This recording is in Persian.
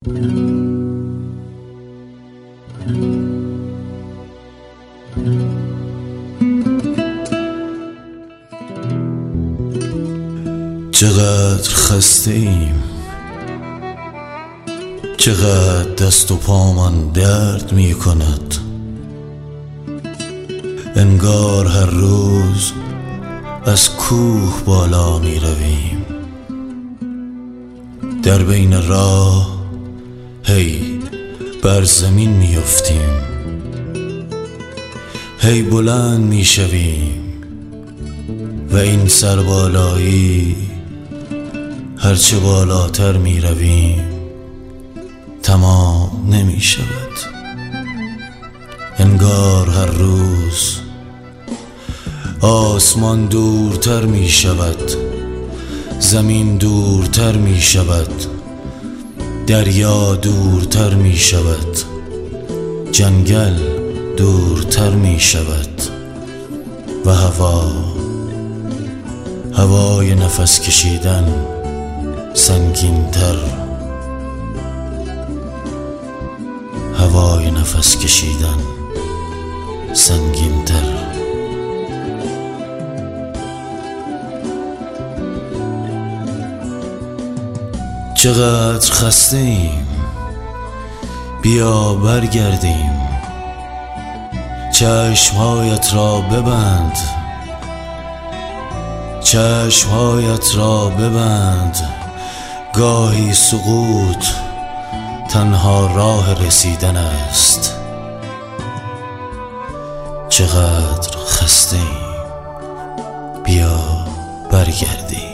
چقدر خسته ایم، چقدر دست و پامان درد می کند. انگار هر روز از کوه بالا می رویم، در بین راه هی بر زمین می افتیم، هی بلند می شویم و این سربالایی هرچه بالاتر می رویم تمام نمی شود. انگار هر روز آسمان دورتر می شود، زمین دورتر می شود، دریا دورتر می شود، جنگل دورتر می شود و هوای نفس کشیدن سنگین‌تر، هوای نفس کشیدن سنگین‌تر. چقدر خسته ایم، بیا برگردیم، چشمهایت را ببند، چشمهایت را ببند. گاهی سقوط تنها راه رسیدن است. چقدر خسته ایم، بیا برگردیم.